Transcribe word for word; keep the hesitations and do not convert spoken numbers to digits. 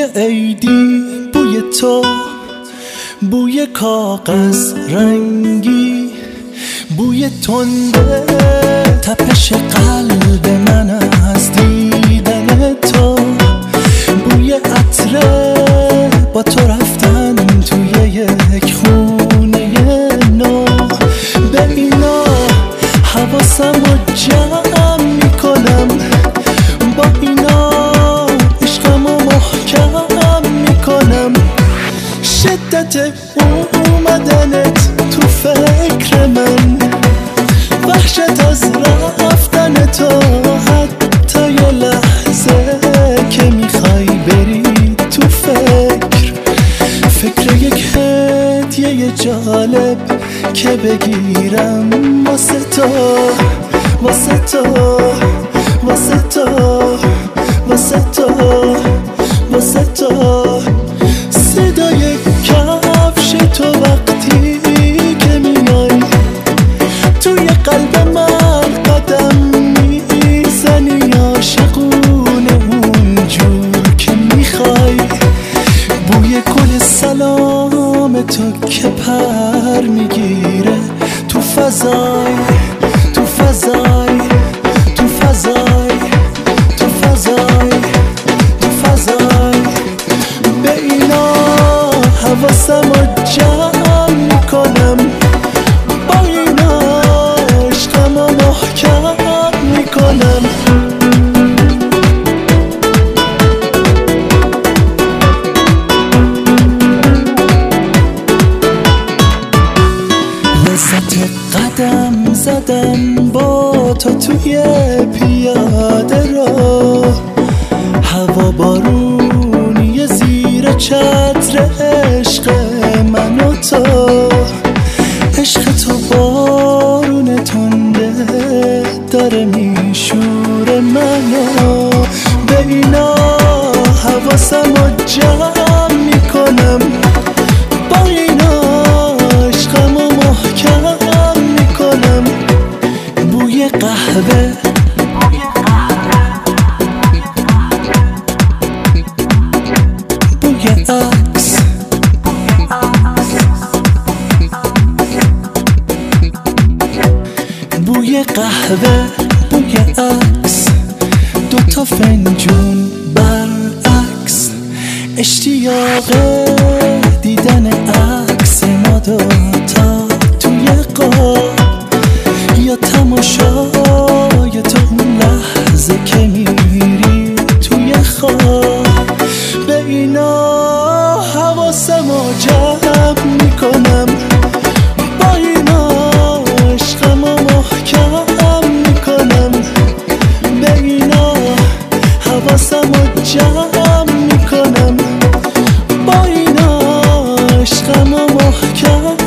عیدی، بوی تو، بوی کاغذ رنگی، بوی تنده تپش قلب من از دیدن تو، بوی عطره با تو رفتن توی یک خونه نو. به اینا حواسم رو جمع میکنم، با اینا عشقم رو محکم میکنم. شدت اومدنت تو فکر من، وحشت از رفتن تو، حتی یه لحظه که میخوای بری تو فکر، فکر یک هدیه جالب که بگیرم واسه تو، واسه تو، واسه تو، واسه تو، واسه تو. صدای کفش تو وقتی که میای توی قلب من قدم میزنی، عاشقونه اونجور که میخوای. بوی گل سلام تو که پر میگیره تو فضای، تو فضای، تو فضای، تو فضای، تو فضای. به اینا حواسم رو جمع میکنم، با اینا عشقم رو محکم میکنم. لذت قدم زدن با تو توی پیاده رو، هوا بارونی زیر چتر عشق من و تو، عشق تو بارون تنده داره میشوره منو. به اینا حواسم رو جمع میکنم، با اینا عشقم رو محکم میکنم. بوی قهوه، بوی عکس، بوی قهوه، بوی عکس، دوتا فنجون برعکس، اشتیاق دیدن عکس ما دوتا توی قاب، یا تماشای تو اون لحظه که میری توی خواب. به اینا حواسم رو جمع میکنم، با اینا عشقم رو محکم میکنم. به اینا حواسم رو جمع میکنم، با اینا عشقم رو محکم